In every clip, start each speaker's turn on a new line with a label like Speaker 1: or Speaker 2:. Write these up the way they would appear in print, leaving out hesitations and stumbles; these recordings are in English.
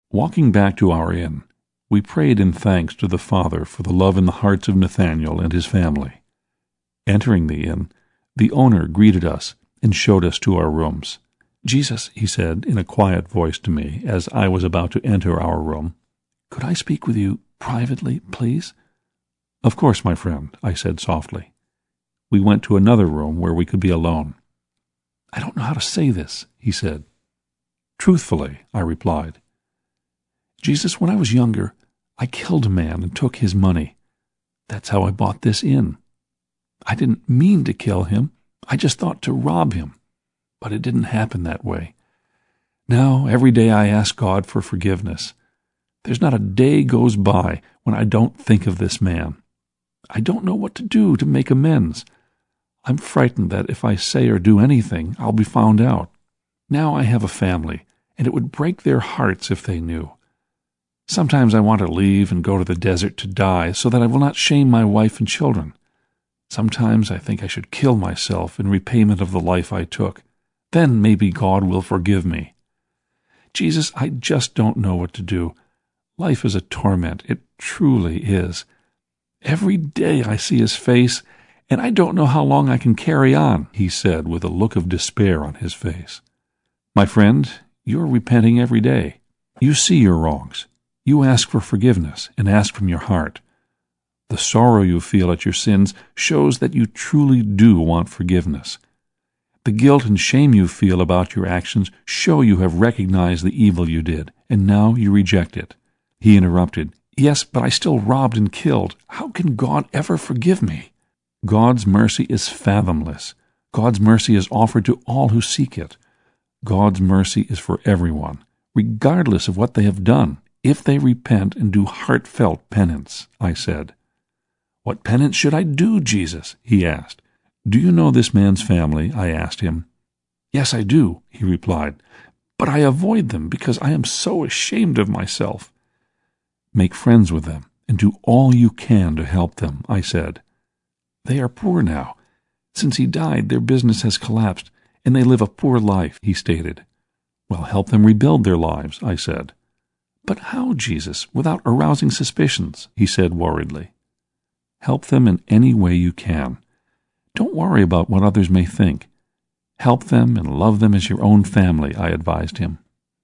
Speaker 1: Walking back to our inn, we prayed in thanks to the Father for the love in the hearts of Nathanael and his family. Entering the inn, the owner greeted us and showed us to our rooms. "Jesus," he said in a quiet voice to me as I was about to enter our room, "could I speak with you privately, please?" "Of course, my friend," I said softly. We went to another room where we could be alone. "I don't know how to say this," he said. "Truthfully," I replied. "Jesus, when I was younger, I killed a man and took his money. That's how I bought this inn. I didn't mean to kill him. I just thought to rob him. But it didn't happen that way. Now, every day I ask God for forgiveness. There's not a day goes by when I don't think of this man. I don't know what to do to make amends. I'm frightened that if I say or do anything, I'll be found out. Now I have a family, and it would break their hearts if they knew. Sometimes I want to leave and go to the desert to die so that I will not shame my wife and children. Sometimes I think I should kill myself in repayment of the life I took. Then maybe God will forgive me. Jesus, I just don't know what to do. Life is a torment. It truly is. Every day I see his face, and I don't know how long I can carry on," he said with a look of despair on his face. "My friend, you're repenting every day. You see your wrongs. You ask for forgiveness and ask from your heart. The sorrow you feel at your sins shows that you truly do want forgiveness. The guilt and shame you feel about your actions show you have recognized the evil you did, and now you reject it." He interrupted, "Yes, but I still robbed and killed. How can God ever forgive me?" "God's mercy is fathomless. God's mercy is offered to all who seek it. God's mercy is for everyone, regardless of what they have done, if they repent and do heartfelt penance," I said. "What penance should I do, Jesus?" he asked. "Do you know this man's family?" I asked him. "Yes, I do," he replied, "but I avoid them because I am so ashamed of myself." "Make friends with them and do all you can to help them," I said. "They are poor now. Since he died, their business has collapsed, and they live a poor life," he stated. "Well, help them rebuild their lives," I said. "But how, Jesus, without arousing suspicions?" he said worriedly. "Help them in any way you can. Don't worry about what others may think. Help them and love them as your own family," I advised him.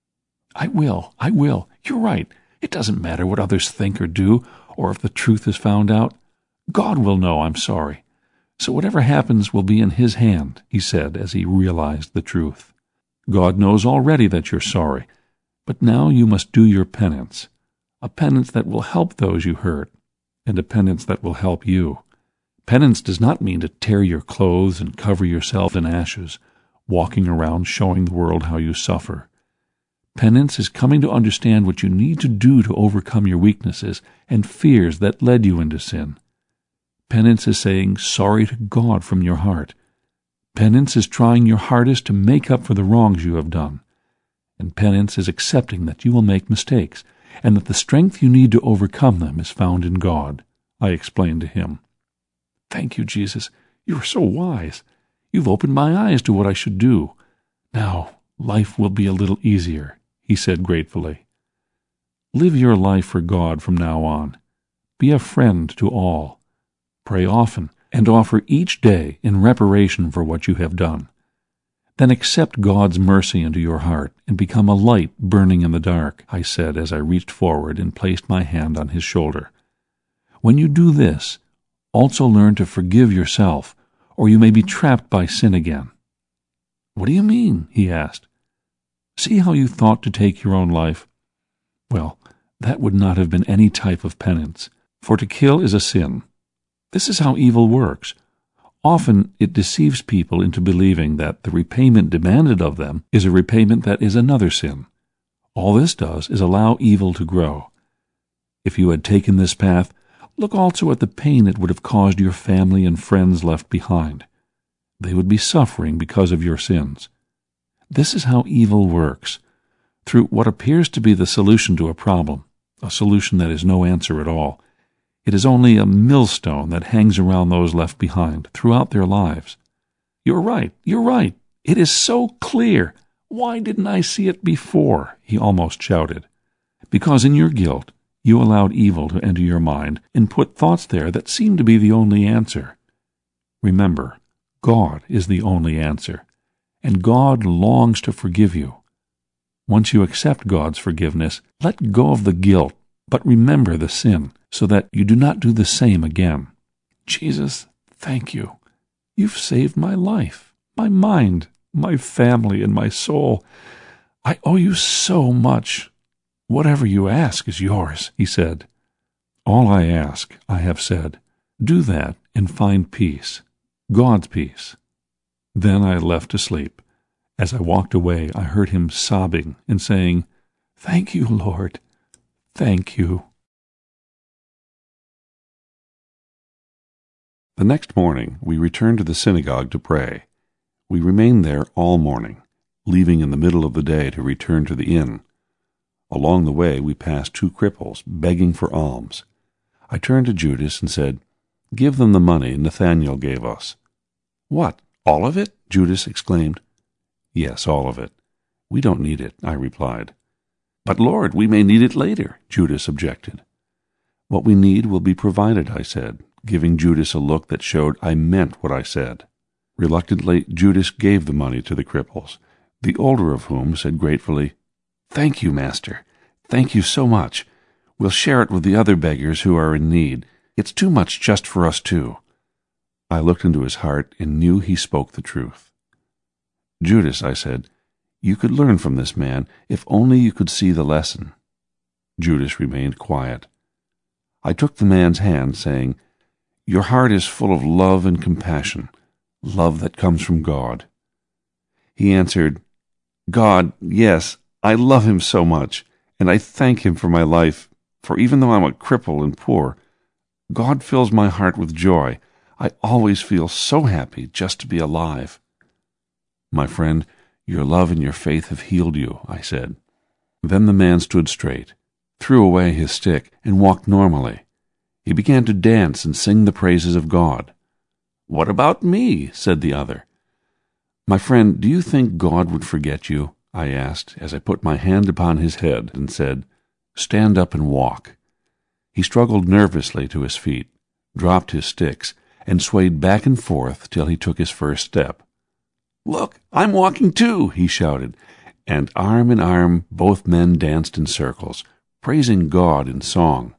Speaker 1: I will. You're right. It doesn't matter what others think or do, or if the truth is found out. God will know I'm sorry. So whatever happens will be in his hand," he said as he realized the truth. "God knows already that you're sorry, but now you must do your penance, a penance that will help those you hurt, and a penance that will help you. Penance does not mean to tear your clothes and cover yourself in ashes, walking around showing the world how you suffer. Penance is coming to understand what you need to do to overcome your weaknesses and fears that led you into sin. Penance is saying sorry to God from your heart. Penance is trying your hardest to make up for the wrongs you have done. And penance is accepting that you will make mistakes, and that the strength you need to overcome them is found in God," I explained to him. "Thank you, Jesus. You are so wise. You've opened my eyes to what I should do. Now life will be a little easier," he said gratefully. "Live your life for God from now on. Be a friend to all. Pray often, and offer each day in reparation for what you have done. Then accept God's mercy into your heart and become a light burning in the dark," I said as I reached forward and placed my hand on his shoulder. "When you do this, also learn to forgive yourself, or you may be trapped by sin again." "What do you mean?" he asked. "See how you thought to take your own life? Well, that would not have been any type of penance, for to kill is a sin. This is how evil works. Often it deceives people into believing that the repayment demanded of them is a repayment that is another sin. All this does is allow evil to grow. If you had taken this path, look also at the pain it would have caused your family and friends left behind. They would be suffering because of your sins. This is how evil works. Through what appears to be the solution to a problem, a solution that is no answer at all, it is only a millstone that hangs around those left behind throughout their lives. You're right. It is so clear. Why didn't I see it before?" he almost shouted. because in your guilt you allowed evil to enter your mind and put thoughts there that seem to be the only answer. Remember, God is the only answer, and God longs to forgive you. Once you accept God's forgiveness, let go of the guilt, but remember the sin, so that you do not do the same again. Jesus, thank you. You've saved my life, my mind, my family, and my soul. I owe you so much. Whatever you ask is yours, he said. All I ask, I have said. Do that and find peace, God's peace. Then I left to sleep. As I walked away, I heard him sobbing and saying, "Thank you, Lord. Thank you." The next morning, we returned to the synagogue to pray. We remained there all morning, leaving in the middle of the day to return to the inn. Along the way, we passed 2 cripples, begging for alms. I turned to Judas and said, "Give them the money Nathanael gave us." "What, all of it?" Judas exclaimed. "Yes, all of it. We don't need it," I replied. "But, Lord, we may need it later," Judas objected. "What we need will be provided," I said, giving Judas a look that showed I meant what I said. Reluctantly, Judas gave the money to the cripples, the older of whom said gratefully, "Thank you, Master. Thank you so much. We'll share it with the other beggars who are in need. It's too much just for us two." I looked into his heart and knew he spoke the truth. "Judas," I said, "you could learn from this man if only you could see the lesson." Judas remained quiet. I took the man's hand, saying, "Your heart is full of love and compassion, love that comes from God." He answered, "God, yes, I love him so much, and I thank him for my life, for even though I'm a cripple and poor, God fills my heart with joy. I always feel so happy just to be alive." "My friend, your love and your faith have healed you," I said. Then the man stood straight, threw away his stick, and walked normally. He began to dance and sing the praises of God. "What about me?" said the other. "My friend, do you think God would forget you?" I asked, as I put my hand upon his head and said, "Stand up and walk." He struggled nervously to his feet, dropped his sticks, and swayed back and forth till he took his first step. "Look, I'm walking too," he shouted, and arm in arm both men danced in circles, praising God in song.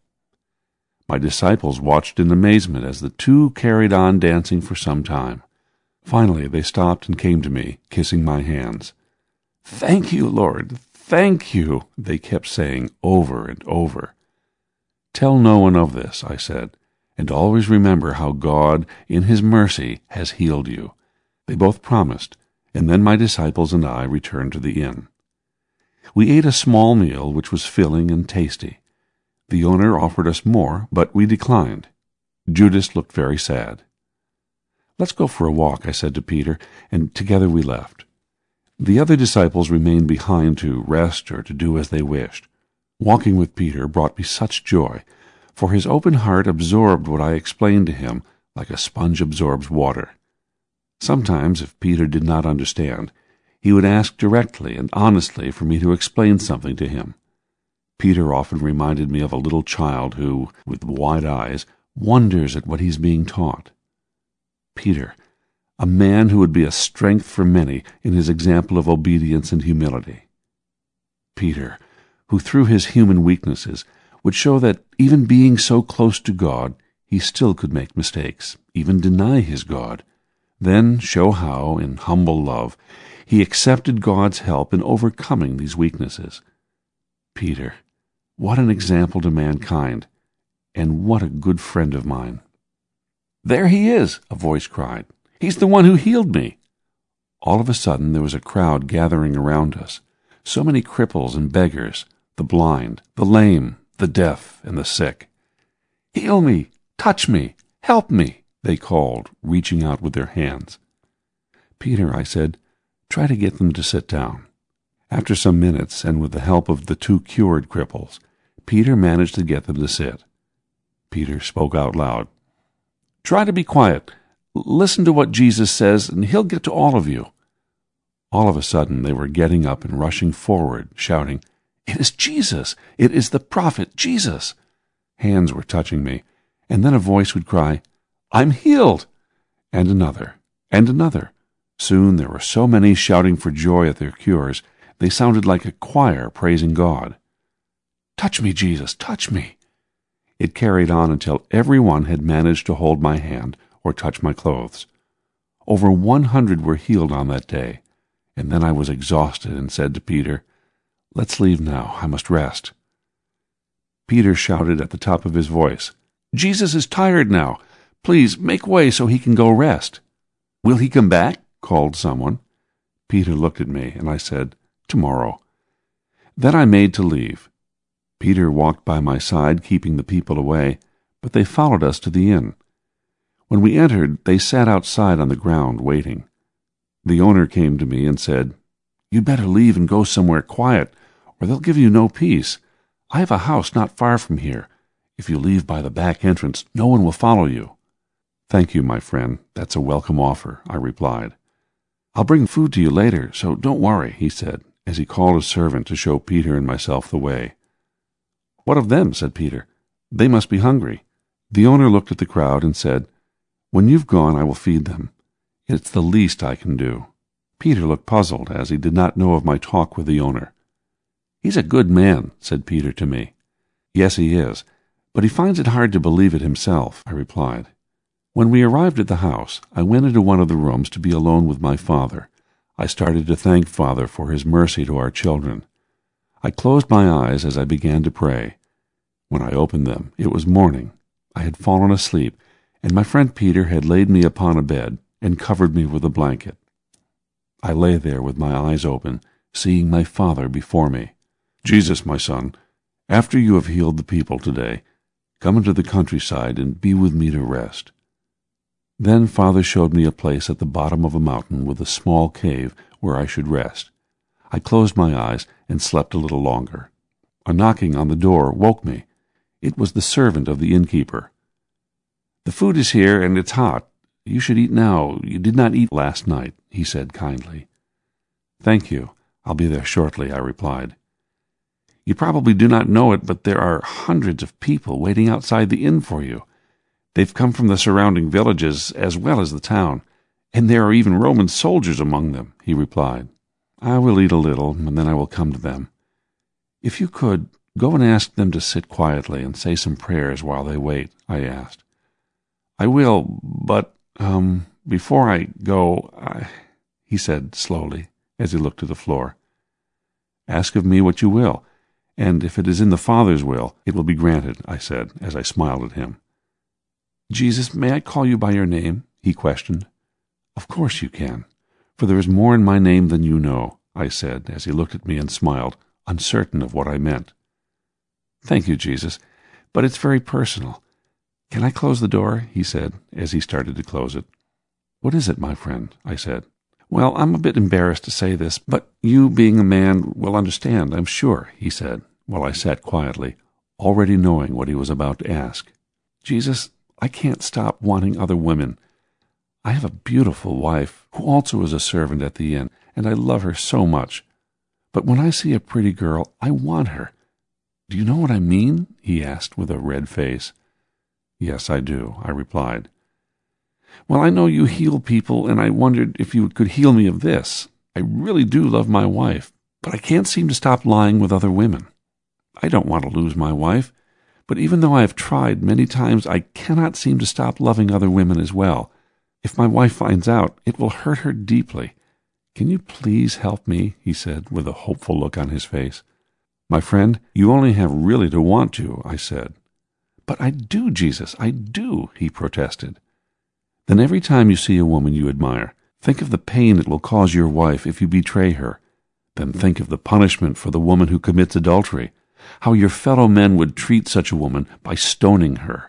Speaker 1: My disciples watched in amazement as the two carried on dancing for some time. Finally they stopped and came to me, kissing my hands. "Thank you, Lord, thank you," they kept saying over and over. "Tell no one of this," I said, "and always remember how God, in his mercy, has healed you." They both promised, and then my disciples and I returned to the inn. We ate a small meal which was filling and tasty. The owner offered us more, but we declined. Judas looked very sad. "Let's go for a walk," I said to Peter, and together we left. The other disciples remained behind to rest or to do as they wished. Walking with Peter brought me such joy, for his open heart absorbed what I explained to him like a sponge absorbs water. Sometimes, if Peter did not understand, he would ask directly and honestly for me to explain something to him. Peter often reminded me of a little child who, with wide eyes, wonders at what he's being taught. Peter, a man who would be a strength for many in his example of obedience and humility. Peter, who through his human weaknesses would show that even being so close to God, he still could make mistakes, even deny his God, then show how, in humble love, he accepted God's help in overcoming these weaknesses. Peter, what an example to mankind, and what a good friend of mine. "There he is," a voice cried. "He's the one who healed me." All of a sudden there was a crowd gathering around us, so many cripples and beggars, the blind, the lame, the deaf, and the sick. "Heal me! Touch me! Help me!" they called, reaching out with their hands. "Peter," I said, "try to get them to sit down." After some minutes, and with the help of the 2 cured cripples, Peter managed to get them to sit. Peter spoke out loud. "Try to be quiet. Listen to what Jesus says, and he'll get to all of you." All of a sudden they were getting up and rushing forward, shouting, "It is Jesus! It is the prophet Jesus!" Hands were touching me, and then a voice would cry, "I'm healed!" And another, and another. Soon there were so many shouting for joy at their cures, they sounded like a choir praising God. "Touch me, Jesus, touch me!" It carried on until every one had managed to hold my hand or touch my clothes. Over 100 were healed on that day, and then I was exhausted and said to Peter, "Let's leave now. I must rest." Peter shouted at the top of his voice, "Jesus is tired now. Please make way so he can go rest." "Will he come back?" called someone. Peter looked at me, and I said, "Tomorrow." Then I made to leave. Peter walked by my side, keeping the people away, but they followed us to the inn. When we entered, they sat outside on the ground, waiting. The owner came to me and said, "You'd better leave and go somewhere quiet, or they'll give you no peace. I have a house not far from here. If you leave by the back entrance, no one will follow you." "Thank you, my friend. That's a welcome offer," I replied. "I'll bring food to you later, so don't worry," he said, as he called a servant to show Peter and myself the way. "What of them?" said Peter. "They must be hungry." The owner looked at the crowd and said, "When you've gone, I will feed them. It's the least I can do." Peter looked puzzled, as he did not know of my talk with the owner. "He's a good man," said Peter to me. "Yes, he is, but he finds it hard to believe it himself," I replied. When we arrived at the house, I went into one of the rooms to be alone with my father. I started to thank Father for his mercy to our children. I closed my eyes as I began to pray. When I opened them, it was morning. I had fallen asleep, and my friend Peter had laid me upon a bed and covered me with a blanket. I lay there with my eyes open, seeing my Father before me. "Jesus, my son, after you have healed the people today, come into the countryside and be with me to rest." Then Father showed me a place at the bottom of a mountain with a small cave where I should rest. I closed my eyes and slept a little longer. A knocking on the door woke me. It was the servant of the innkeeper. "The food is here, and it's hot. You should eat now. You did not eat last night," he said kindly. "Thank you. I'll be there shortly," I replied. "You probably do not know it, but there are hundreds of people waiting outside the inn for you. They've come from the surrounding villages as well as the town, and there are even Roman soldiers among them," he replied. "I will eat a little, and then I will come to them. If you could, go and ask them to sit quietly and say some prayers while they wait," I asked. "I will, but, before I go, he said slowly, as he looked to the floor. "Ask of me what you will, and if it is in the Father's will, it will be granted," I said, as I smiled at him. "Jesus, may I call you by your name?" he questioned. "Of course you can, for there is more in my name than you know," I said, as he looked at me and smiled, uncertain of what I meant. "Thank you, Jesus, but it's very personal. Can I close the door?" he said, as he started to close it. "What is it, my friend?" I said. "Well, I'm a bit embarrassed to say this, but you, being a man, will understand, I'm sure," he said, while I sat quietly, already knowing what he was about to ask. "Jesus, I can't stop wanting other women. I have a beautiful wife, who also is a servant at the inn, and I love her so much. But when I see a pretty girl, I want her. Do you know what I mean?" he asked with a red face. "Yes, I do," I replied. "Well, I know you heal people, and I wondered if you could heal me of this. I really do love my wife, but I can't seem to stop lying with other women. I don't want to lose my wife, but even though I have tried many times, I cannot seem to stop loving other women as well. If my wife finds out, it will hurt her deeply. Can you please help me?" he said, with a hopeful look on his face. "My friend, you only have really to want to," I said. "But I do, Jesus, I do," he protested. "Then every time you see a woman you admire, think of the pain it will cause your wife if you betray her. Then think of the punishment for the woman who commits adultery, how your fellow men would treat such a woman by stoning her.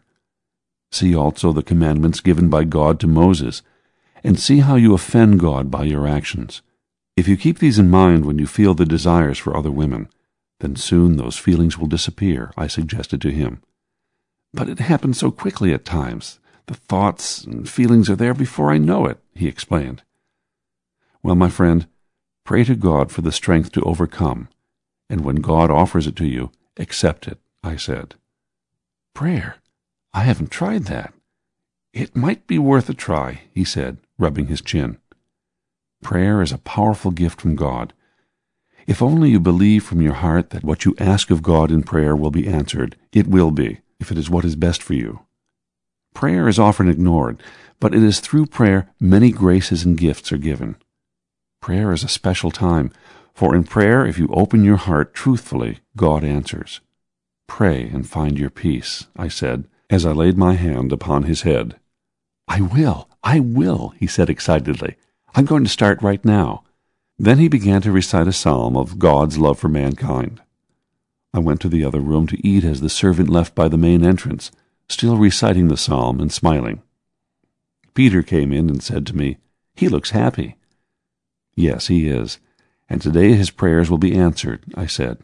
Speaker 1: See also the commandments given by God to Moses, and see how you offend God by your actions. If you keep these in mind when you feel the desires for other women, then soon those feelings will disappear," I suggested to him. "But it happens so quickly at times. The thoughts and feelings are there before I know it," he explained. "Well, my friend, pray to God for the strength to overcome, and when God offers it to you, accept it," I said.
Speaker 2: "Prayer? I haven't tried that. It might be worth a try," he said, rubbing his chin.
Speaker 1: Prayer is a powerful gift from God. If only you believe from your heart that what you ask of God in prayer will be answered, it will be, if it is what is best for you. Prayer is often ignored, but it is through prayer many graces and gifts are given. Prayer is a special time, for in prayer, if you open your heart truthfully, God answers. "Pray and find your peace," I said, as I laid my hand upon his head. I will, he said excitedly. "I'm going to start right now." Then he began to recite a psalm of God's love for mankind. I went to the other room to eat as the servant left by the main entrance, still reciting the psalm and smiling. Peter came in and said to me, "He looks happy." "Yes, he is, and today his prayers will be answered," I said.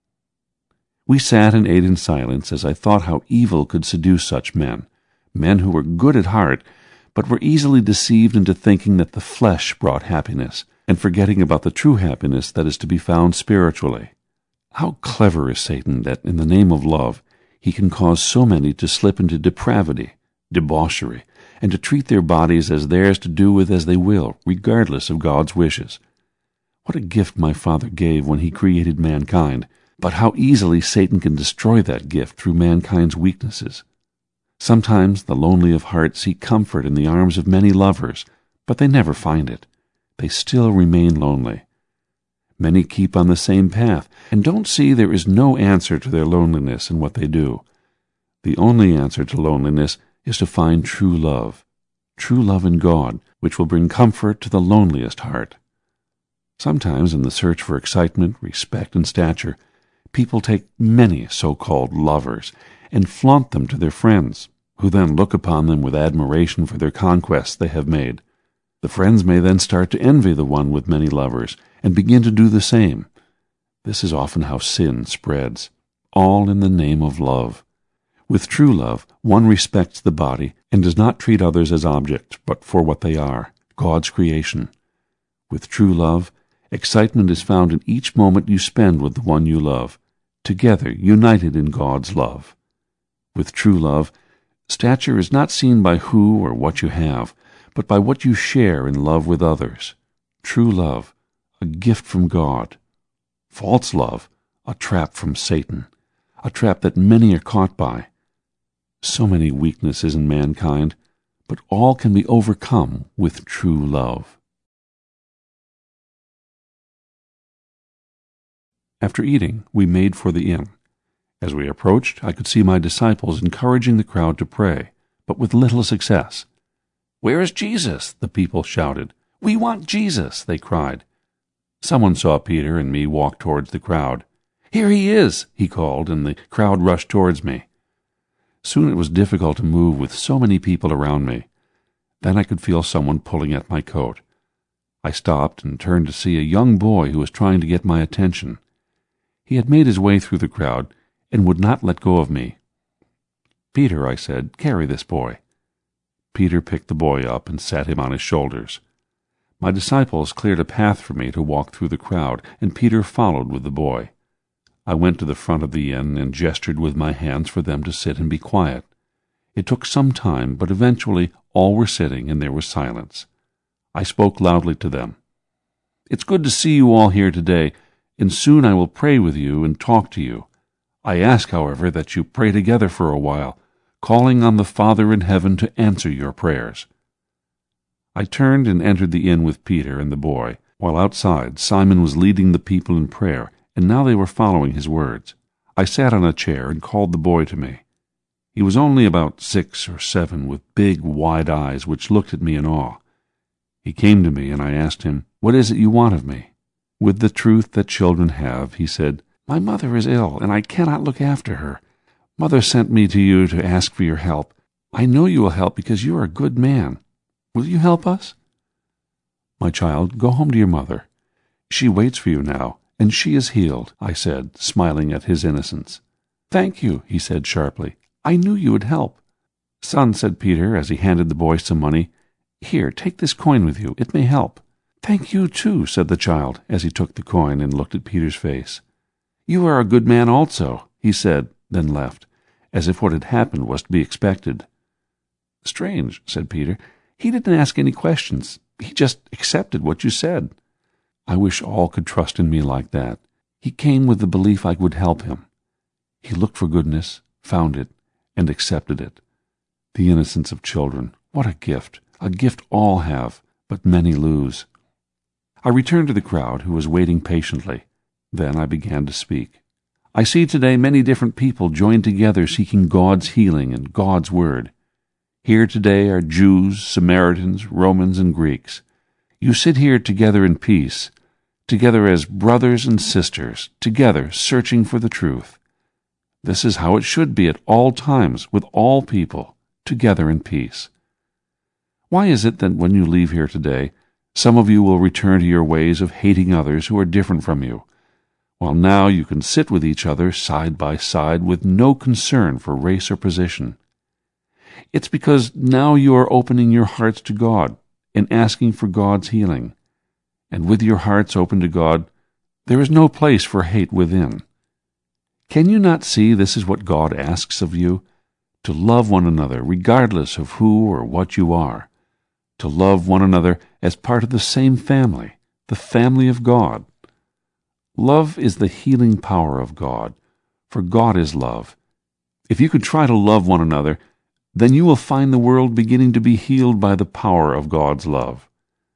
Speaker 1: We sat and ate in silence as I thought how evil could seduce such men who were good at heart, but were easily deceived into thinking that the flesh brought happiness, and forgetting about the true happiness that is to be found spiritually. How clever is Satan that, in the name of love, he can cause so many to slip into depravity, debauchery, and to treat their bodies as theirs to do with as they will, regardless of God's wishes. What a gift my Father gave when he created mankind, but how easily Satan can destroy that gift through mankind's weaknesses. Sometimes the lonely of heart seek comfort in the arms of many lovers, but they never find it. They still remain lonely. Many keep on the same path and don't see there is no answer to their loneliness in what they do. The only answer to loneliness is to find true love in God, which will bring comfort to the loneliest heart. Sometimes in the search for excitement, respect, and stature, people take many so-called lovers and flaunt them to their friends, who then look upon them with admiration for their conquests they have made. The friends may then start to envy the one with many lovers and begin to do the same. This is often how sin spreads, all in the name of love. With true love, one respects the body and does not treat others as objects, but for what they are, God's creation. With true love, excitement is found in each moment you spend with the one you love, together united in God's love. With true love, stature is not seen by who or what you have, but by what you share in love with others. True love, a gift from God. False love, a trap from Satan, a trap that many are caught by. So many weaknesses in mankind, but all can be overcome with true love. After eating, we made for the inn. As we approached, I could see my disciples encouraging the crowd to pray, but with little success. "Where is Jesus?" the people shouted. "We want Jesus," they cried. Someone saw Peter and me walk towards the crowd. "Here he is," he called, and the crowd rushed towards me. Soon it was difficult to move with so many people around me. Then I could feel someone pulling at my coat. I stopped and turned to see a young boy who was trying to get my attention. He had made his way through the crowd and would not let go of me. "Peter," I said, "carry this boy." Peter picked the boy up and sat him on his shoulders. My disciples cleared a path for me to walk through the crowd, and Peter followed with the boy. I went to the front of the inn and gestured with my hands for them to sit and be quiet. It took some time, but eventually all were sitting and there was silence. I spoke loudly to them. "It's good to see you all here today, and soon I will pray with you and talk to you. I ask, however, that you pray together for a while, calling on the Father in heaven to answer your prayers." I turned and entered the inn with Peter and the boy, while outside Simon was leading the people in prayer, and now they were following his words. I sat on a chair and called the boy to me. He was only about 6 or 7, with big, wide eyes which looked at me in awe. He came to me, and I asked him, "What is it you want of me?" With the truth that children have, he said, "My mother is ill, and I cannot look after her. Mother sent me to you to ask for your help. I know you will help because you are a good man. Will you help us?" "My child, go home to your mother. She waits for you now, and she is healed," I said, smiling at his innocence. "Thank you," he said sharply. "I knew you would help." "Son," said Peter as he handed the boy some money, "here, take this coin with you. It may help." "Thank you, too," said the child as he took the coin and looked at Peter's face.
Speaker 2: "You are a good man also," he said, then left, as if what had happened was to be expected. "Strange," said Peter. "He didn't ask any questions. He just accepted what you said." I wish all could trust in me like that. He came with the belief I would help him. He looked for goodness, found it, and accepted it. The innocence of children, what a gift all have, but many lose. I returned to the crowd, who was waiting patiently. Then I began to speak. "I see today many different people joined together seeking God's healing and God's word. Here today are Jews, Samaritans, Romans, and Greeks. You sit here together in peace, together as brothers and sisters, together searching for the truth. This is how it should be at all times with all people, together in peace. Why is it that when you leave here today, some of you will return to your ways of hating others who are different from you, while now you can sit with each other side by side with no concern for race or position? It's because now you are opening your hearts to God and asking for God's healing. And with your hearts open to God, there is no place for hate within. Can you not see this is what God asks of you? To love one another regardless of who or what you are. To love one another as part of the same family, the family of God. Love is the healing power of God, for God is love. If you could try to love one another, then you will find the world beginning to be healed by the power of God's love.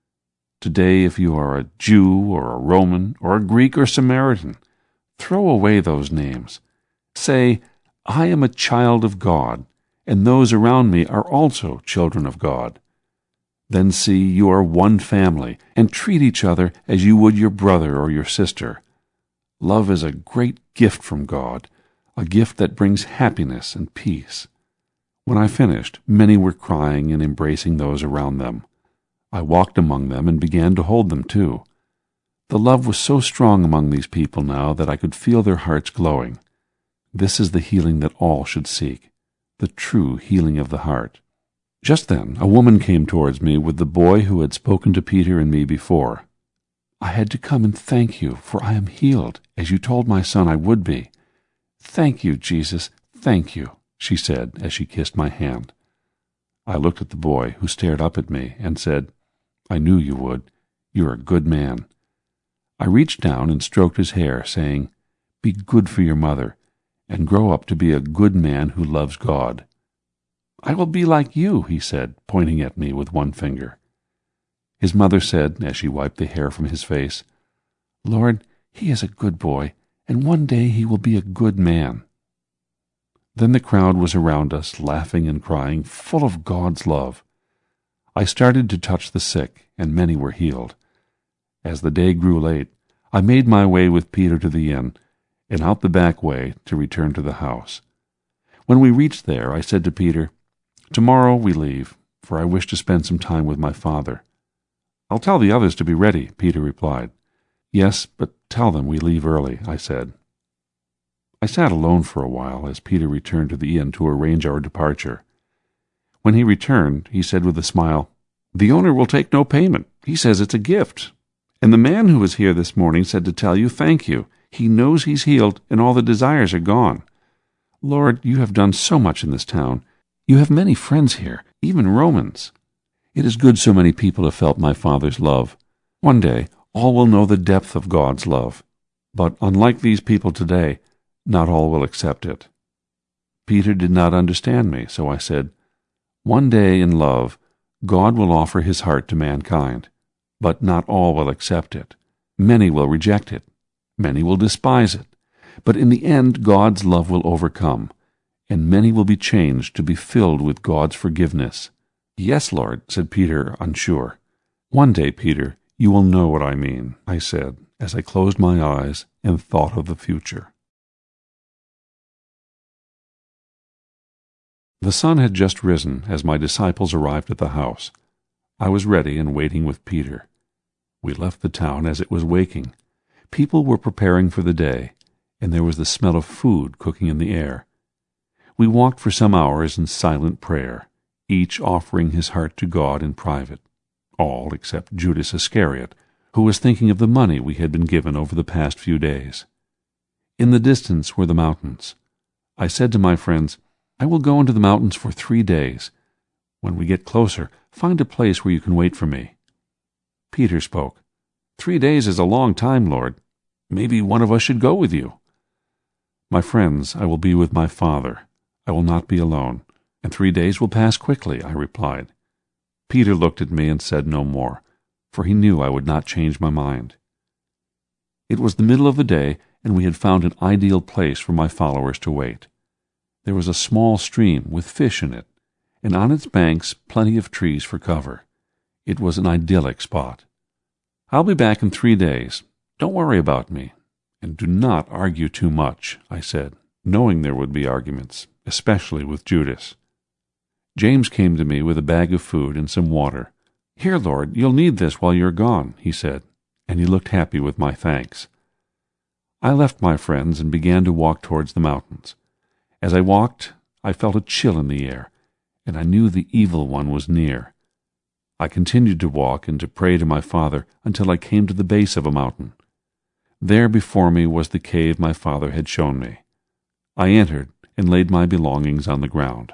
Speaker 2: Today, if you are a Jew or a Roman or a Greek or Samaritan, throw away those names. Say, "I am a child of God, and those around me are also children of God." Then see you are one family, and treat each other as you would your brother or your sister. Love is a great gift from God, a gift that brings happiness and peace. When I finished, many were crying and embracing those around them. I walked among them and began to hold them too. The love was so strong among these people now that I could feel their hearts glowing. This is the healing that all should seek, the true healing of the heart. Just then a woman came towards me with the boy who had spoken to Peter and me before. "I had to come and thank you, for I am healed, as you told my son I would be. Thank you, Jesus, thank you," she said as she kissed my hand. I looked at the boy, who stared up at me, and said, "I knew you would. You're a good man." I reached down and stroked his hair, saying, "Be good for your mother, and grow up to be a good man who loves God." "I will be like you," he said, pointing at me with one finger. His mother said, as she wiped the hair from his face, "Lord, he is a good boy, and one day he will be a good man." Then the crowd was around us, laughing and crying, full of God's love. I started to touch the sick, and many were healed. As the day grew late, I made my way with Peter to the inn, and out the back way to return to the house. When we reached there, I said to Peter, "Tomorrow we leave, for I wish to spend some time with my father." "I'll tell the others to be ready," Peter replied. "Yes, but tell them we leave early," I said. I sat alone for a while as Peter returned to the inn to arrange our departure. When he returned, he said with a smile, "The owner will take no payment. He says it's a gift. And the man who was here this morning said to tell you thank you. He knows he's healed and all the desires are gone. Lord, you have done so much in this town. You have many friends here, even Romans. It is good so many people have felt my Father's love. One day, all will know the depth of God's love. But unlike these people today, not all will accept it." Peter did not understand me, so I said, "One day in love, God will offer his heart to mankind, but not all will accept it. Many will reject it. Many will despise it. But in the end, God's love will overcome, and many will be changed to be filled with God's forgiveness." "Yes, Lord," said Peter, unsure. "One day, Peter, you will know what I mean," I said, as I closed my eyes and thought of the future. The sun had just risen as my disciples arrived at the house. I was ready and waiting with Peter. We left the town as it was waking. People were preparing for the day, and there was the smell of food cooking in the air. We walked for some hours in silent prayer, each offering his heart to God in private, all except Judas Iscariot, who was thinking of the money we had been given over the past few days. In the distance were the mountains. I said to my friends, "I will go into the mountains for 3 days. When we get closer, find a place where you can wait for me." Peter spoke. 3 days is a long time, Lord. Maybe one of us should go with you." "My friends, I will be with my Father. I will not be alone, and 3 days will pass quickly," I replied. Peter looked at me and said no more, for he knew I would not change my mind. It was the middle of the day, and we had found an ideal place for my followers to wait. There was a small stream with fish in it, and on its banks plenty of trees for cover. It was an idyllic spot. "I'll be back in 3 days. Don't worry about me, and do not argue too much," I said, knowing there would be arguments, especially with Judas. James came to me with a bag of food and some water. "Here, Lord, you'll need this while you're gone," he said, and he looked happy with my thanks. I left my friends and began to walk towards the mountains. As I walked, I felt a chill in the air, and I knew the evil one was near. I continued to walk and to pray to my Father until I came to the base of a mountain. There before me was the cave my father had shown me. I entered and laid my belongings on the ground.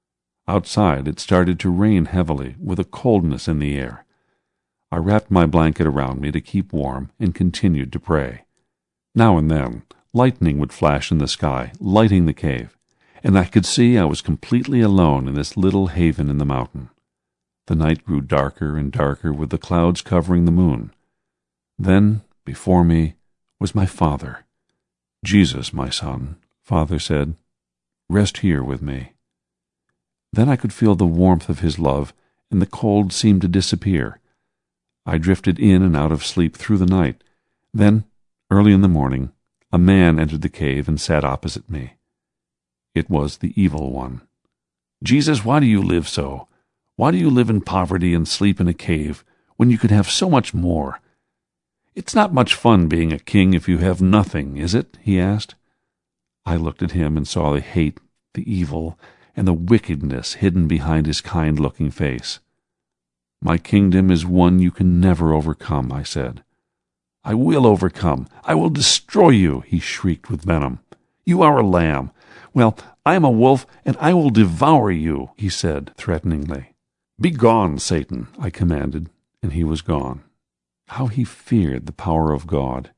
Speaker 2: Outside it started to rain heavily, with a coldness in the air. I wrapped my blanket around me to keep warm and continued to pray. Now and then, lightning would flash in the sky, lighting the cave, and I could see I was completely alone in this little haven in the mountain. The night grew darker and darker, with the clouds covering the moon. Then, before me, was my Father. "Jesus, my son," Father said, "rest here with me." Then I could feel the warmth of his love, and the cold seemed to disappear. I drifted in and out of sleep through the night. Then, early in the morning, a man entered the cave and sat opposite me. It was the evil one. "Jesus, why do you live so? Why do you live in poverty and sleep in a cave when you could have so much more? It's not much fun being a king if you have nothing, is it?" he asked. I looked at him and saw the hate, the evil, and the wickedness hidden behind his kind-looking face. "My kingdom is one you can never overcome," I said. "I will overcome. I will destroy you," he shrieked with venom. "You are a lamb. Well, I am a wolf, and I will devour you," he said threateningly. "Be gone, Satan," I commanded, and he was gone. How he feared the power of God.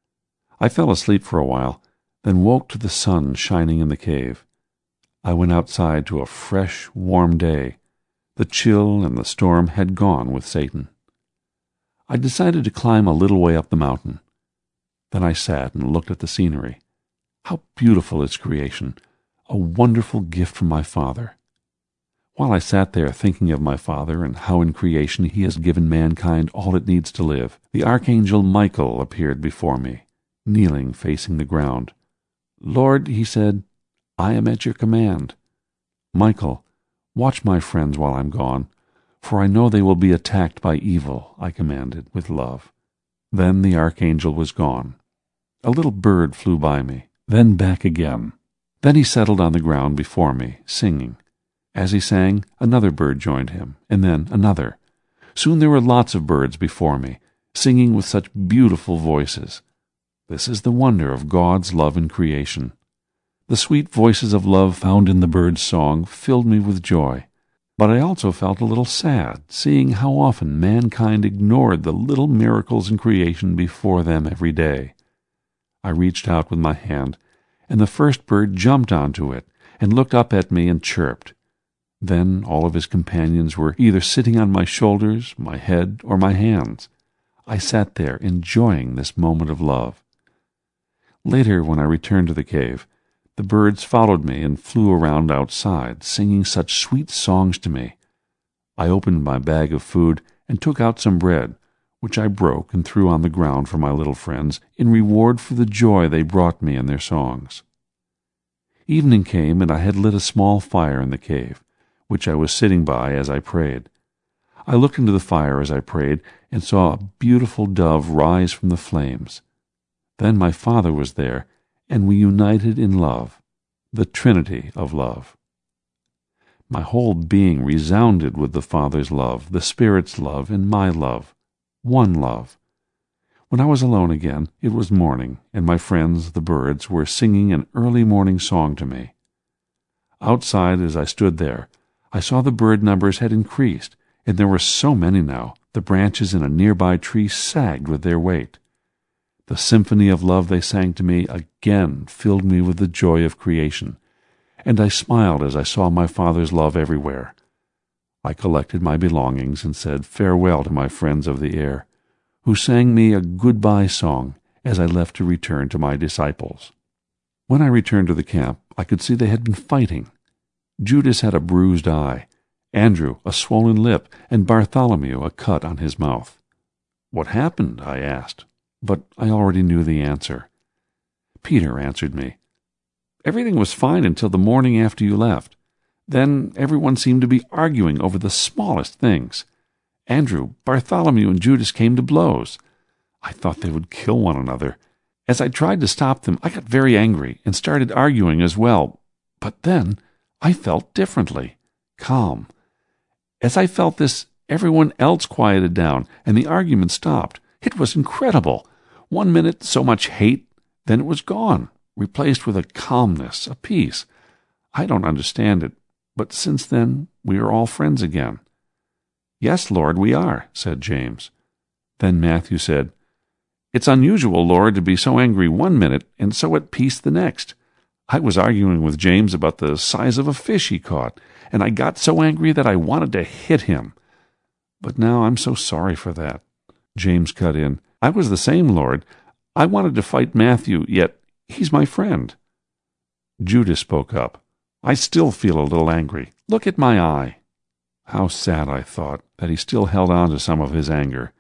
Speaker 2: I fell asleep for a while, then woke to the sun shining in the cave. I went outside to a fresh, warm day. The chill and the storm had gone with Satan. I decided to climb a little way up the mountain. Then I sat and looked at the scenery. How beautiful is creation, a wonderful gift from my Father. While I sat there thinking of my Father and how in creation he has given mankind all it needs to live, the archangel Michael appeared before me, kneeling facing the ground. "Lord," he said, "I am at your command. Michael, watch my friends while I'm gone, for I know they will be attacked by evil," I commanded with love. Then the archangel was gone. A little bird flew by me, then back again. Then he settled on the ground before me, singing. As he sang, another bird joined him, and then another. Soon there were lots of birds before me, singing with such beautiful voices. This is the wonder of God's love in creation. The sweet voices of love found in the bird's song filled me with joy. But I also felt a little sad, seeing how often mankind ignored the little miracles in creation before them every day. I reached out with my hand, and the first bird jumped onto it and looked up at me and chirped. Then all of his companions were either sitting on my shoulders, my head, or my hands. I sat there enjoying this moment of love. Later, when I returned to the cave, the birds followed me and flew around outside, singing such sweet songs to me. I opened my bag of food and took out some bread, which I broke and threw on the ground for my little friends in reward for the joy they brought me in their songs. Evening came, and I had lit a small fire in the cave, which I was sitting by as I prayed. I looked into the fire as I prayed and saw a beautiful dove rise from the flames. Then my Father was there, and we united in love, the Trinity of love. My whole being resounded with the Father's love, the Spirit's love, and my love, one love. When I was alone again, it was morning, and my friends, the birds, were singing an early morning song to me. Outside, as I stood there, I saw the bird numbers had increased, and there were so many now, the branches in a nearby tree sagged with their weight. The symphony of love they sang to me again filled me with the joy of creation, and I smiled as I saw my Father's love everywhere. I collected my belongings and said farewell to my friends of the air, who sang me a goodbye song as I left to return to my disciples. When I returned to the camp, I could see they had been fighting. Judas had a bruised eye, Andrew a swollen lip, and Bartholomew a cut on his mouth. "What happened?" I asked, but I already knew the answer. Peter answered me. "Everything was fine until the morning after you left. Then everyone seemed to be arguing over the smallest things. Andrew, Bartholomew, and Judas came to blows. I thought they would kill one another. As I tried to stop them, I got very angry and started arguing as well. But then I felt differently, calm. As I felt this, everyone else quieted down, and the argument stopped. It was incredible. 1 minute, so much hate, then it was gone, replaced with a calmness, a peace. I don't understand it, but since then we are all friends again." "Yes, Lord, we are," said James. Then Matthew said, "It's unusual, Lord, to be so angry 1 minute and so at peace the next. I was arguing with James about the size of a fish he caught, and I got so angry that I wanted to hit him. But now I'm so sorry for that." James cut in, "I was the same, Lord. I wanted to fight Matthew, yet he's my friend." Judas spoke up. "I still feel a little angry. Look at my eye." How sad, I thought, that he still held on to some of his anger.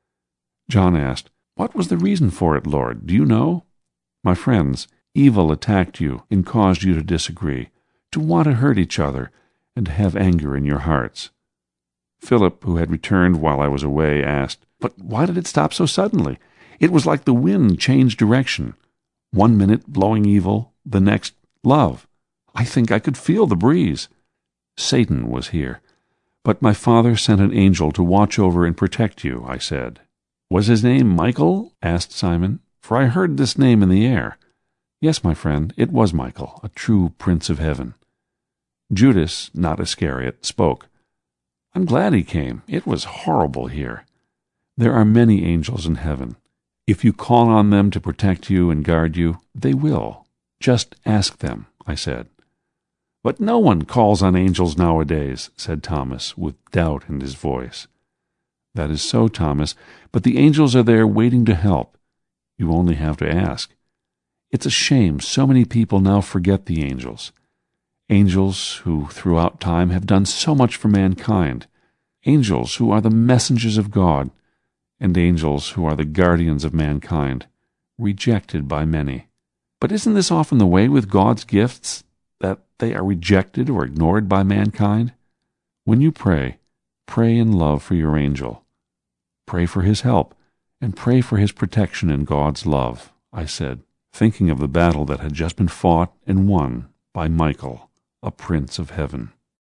Speaker 2: John asked, "What was the reason for it, Lord? Do you know?" "My friends, evil attacked you and caused you to disagree, to want to hurt each other, and to have anger in your hearts." Philip, who had returned while I was away, asked, "But why did it stop so suddenly? It was like the wind changed direction. 1 minute blowing evil, the next love. I think I could feel the breeze." "Satan was here. But my Father sent an angel to watch over and protect you," I said. "Was his name Michael?" asked Simon, "for I heard this name in the air." "Yes, my friend, it was Michael, a true Prince of Heaven." Judas, not Iscariot, spoke. "I'm glad he came. It was horrible here. There are many angels in heaven. If you call on them to protect you and guard you, they will. Just ask them," I said. "But no one calls on angels nowadays," said Thomas, with doubt in his voice. "That is so, Thomas, but the angels are there waiting to help. You only have to ask. It's a shame so many people now forget the angels. Angels who throughout time have done so much for mankind. Angels who are the messengers of God, and angels who are the guardians of mankind, rejected by many. But isn't this often the way with God's gifts, that they are rejected or ignored by mankind? When you pray, pray in love for your angel. Pray for his help, and pray for his protection in God's love," I said, thinking of the battle that had just been fought and won by Michael, a Prince of Heaven.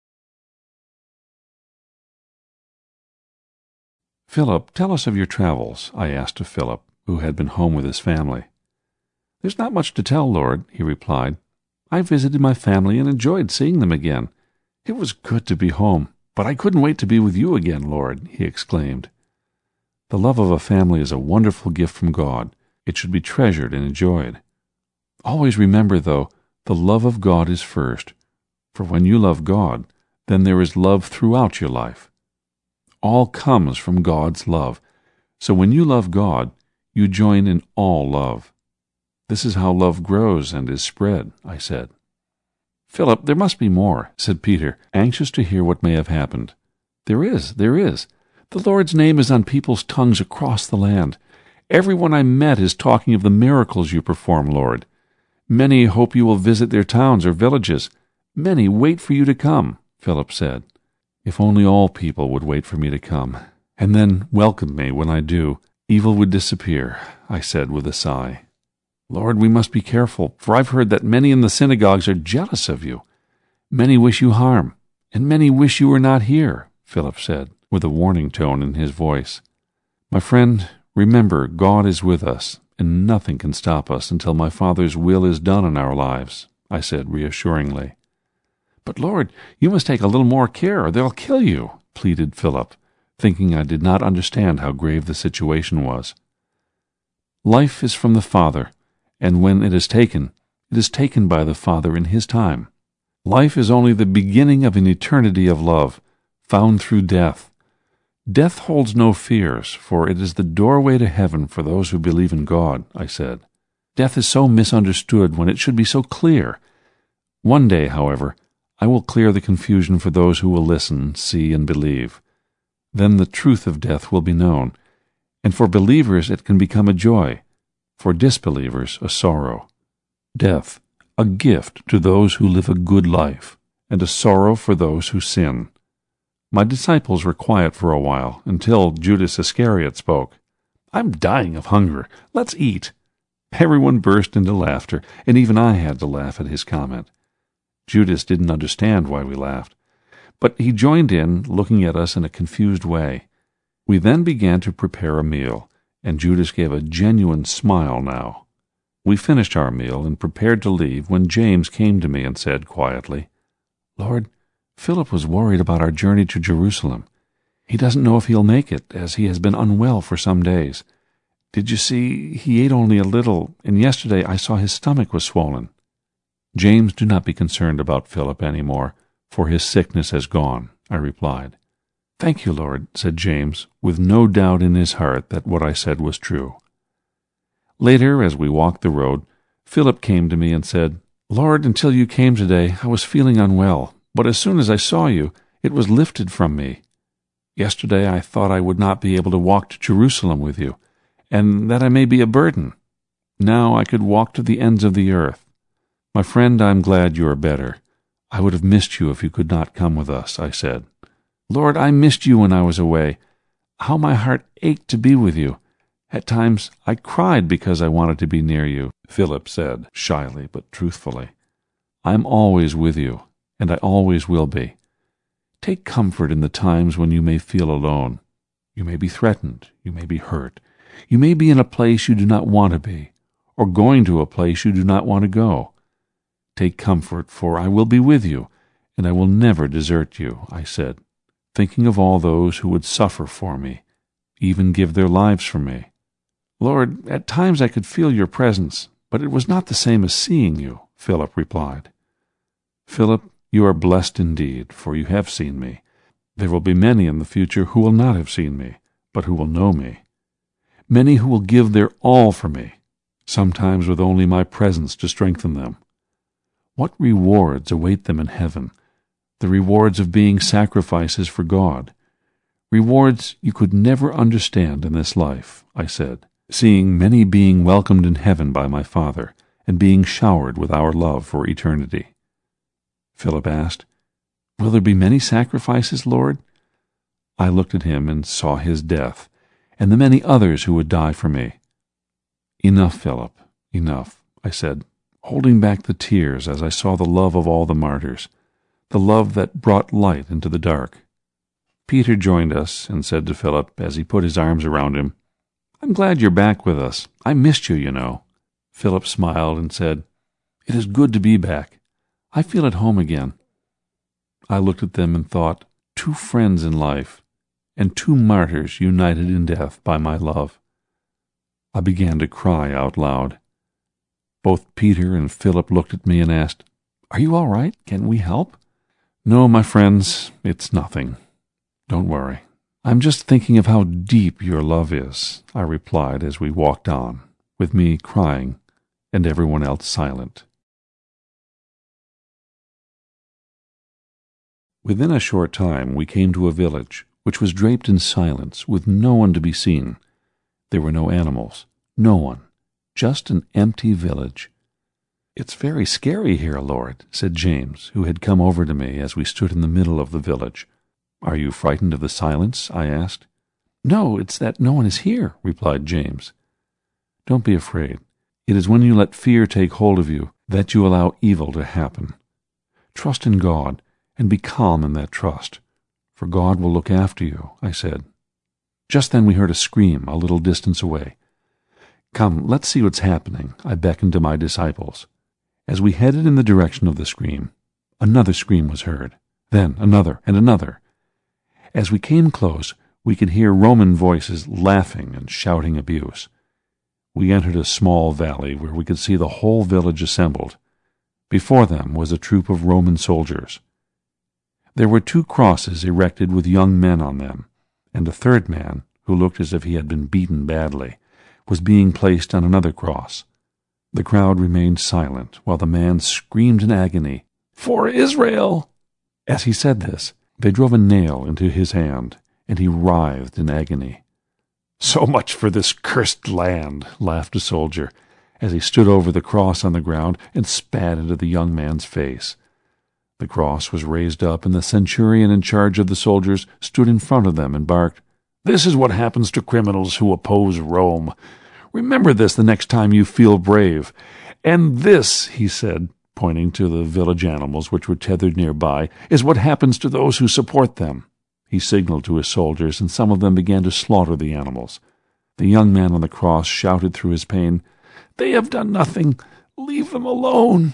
Speaker 2: "Philip, tell us of your travels," I asked of Philip, who had been home with his family. "There's not much to tell, Lord," he replied. "I visited my family and enjoyed seeing them again. It was good to be home, but I couldn't wait to be with you again, Lord," he exclaimed. The love of a family is a wonderful gift from God. It should be treasured and enjoyed. Always remember, though, the love of God is first, for when you love God, then there is love throughout your life. All comes from God's love, so when you love God, you join in all love. This is how love grows and is spread," I said. "Philip, there must be more," said Peter, anxious to hear what may have happened. There is. The Lord's name is on people's tongues across the land. Everyone I met is talking of the miracles you perform, Lord. Many hope you will visit their towns or villages. Many wait for you to come," Philip said. "If only all people would wait for me to come, and then welcome me when I do, evil would disappear," I said with a sigh. "Lord, we must be careful, for I've heard that many in the synagogues are jealous of you. Many wish you harm, and many wish you were not here," Philip said, with a warning tone in his voice. "My friend, Remember, God is with us, and nothing can stop us until my Father's will is done in our lives, I said reassuringly. But Lord, you must take a little more care or they'll kill you, pleaded Philip, thinking I did not understand how grave the situation was. Life is from the Father, and when it is taken by the Father in His time. Life is only the beginning of an eternity of love, found through death. Death holds no fears, for it is the doorway to heaven for those who believe in God, I said. Death is so misunderstood when it should be so clear. One day, however, I will clear the confusion for those who will listen, see, and believe. Then the truth of death will be known, and for believers it can become a joy, for disbelievers a sorrow. Death, a gift to those who live a good life, and a sorrow for those who sin. My disciples were quiet for a while, until Judas Iscariot spoke. I'm dying of hunger. Let's eat. Everyone burst into laughter, and even I had to laugh at his comment. Judas didn't understand why we laughed, but he joined in, looking at us in a confused way. We then began to prepare a meal, and Judas gave a genuine smile now. We finished our meal and prepared to leave when James came to me and said quietly, Lord, Philip was worried about our journey to Jerusalem. He doesn't know if he'll make it, as he has been unwell for some days. Did you see, he ate only a little, and yesterday I saw his stomach was swollen. James, do not be concerned about Philip any more, for his sickness has gone, I replied. Thank you, Lord, said James, with no doubt in his heart that what I said was true. Later, as we walked the road, Philip came to me and said, Lord, until you came today, I was feeling unwell, but as soon as I saw you, it was lifted from me. Yesterday I thought I would not be able to walk to Jerusalem with you, and that I may be a burden. Now I could walk to the ends of the earth. My friend, I am glad you are better. I would have missed you if you could not come with us, I said. Lord, I missed you when I was away. How my heart ached to be with you. At times I cried because I wanted to be near you, Philip said, shyly but truthfully. I am always with you, and I always will be. Take comfort in the times when you may feel alone. You may be threatened, you may be hurt, you may be in a place you do not want to be, or going to a place you do not want to go. Take comfort, for I will be with you, and I will never desert you, I said, thinking of all those who would suffer for me, even give their lives for me. Lord, at times I could feel your presence, but it was not the same as seeing you, Philip replied. Philip, you are blessed indeed, for you have seen me. There will be many in the future who will not have seen me, but who will know me. Many who will give their all for me, sometimes with only my presence to strengthen them. What rewards await them in heaven, the rewards of being sacrifices for God, rewards you could never understand in this life, I said, seeing many being welcomed in heaven by my Father, and being showered with our love for eternity. Philip asked, Will there be many sacrifices, Lord? I looked at him and saw his death, and the many others who would die for me. Enough, Philip, enough, I said, holding back the tears as I saw the love of all the martyrs, the love that brought light into the dark. Peter joined us and said to Philip as he put his arms around him, I'm glad you're back with us. I missed you, you know. Philip smiled and said, It is good to be back. I feel at home again. I looked at them and thought, 2 friends in life, and 2 martyrs united in death by my love. I began to cry out loud. Both Peter and Philip looked at me and asked, Are you all right? Can we help? No, my friends, it's nothing. Don't worry. I'm just thinking of how deep your love is, I replied as we walked on, with me crying and everyone else silent. Within a short time we came to a village which was draped in silence, with no one to be seen. There were no animals, no one, just an empty village. It's very scary here, Lord, said James, who had come over to me as we stood in the middle of the village. Are you frightened of the silence? I asked. No, it's that no one is here, replied James. Don't be afraid. It is when you let fear take hold of you that you allow evil to happen. Trust in God, and be calm in that trust, for God will look after you, I said.
Speaker 1: Just then we heard a scream a little distance away. "Come, let's see what's happening," I beckoned to my disciples. As we headed in the direction of the scream, another scream was heard, then another and another. As we came close, we could hear Roman voices laughing and shouting abuse. We entered a small valley where we could see the whole village assembled. Before them was a troop of Roman soldiers. There were 2 crosses erected with young men on them, and a third man, who looked as if he had been beaten badly, was being placed on another cross. The crowd remained silent while the man screamed in agony, "For Israel!" As he said this, they drove a nail into his hand, and he writhed in agony. "So much for this cursed land," laughed a soldier, as he stood over the cross on the ground and spat into the young man's face. The cross was raised up, and the centurion in charge of the soldiers stood in front of them and barked, "This is what happens to criminals who oppose Rome. Remember this the next time you feel brave. And this," he said, pointing to the village animals which were tethered nearby, "is what happens to those who support them." He signaled to his soldiers, and some of them began to slaughter the animals. The young man on the cross shouted through his pain, "They have done nothing. Leave them alone."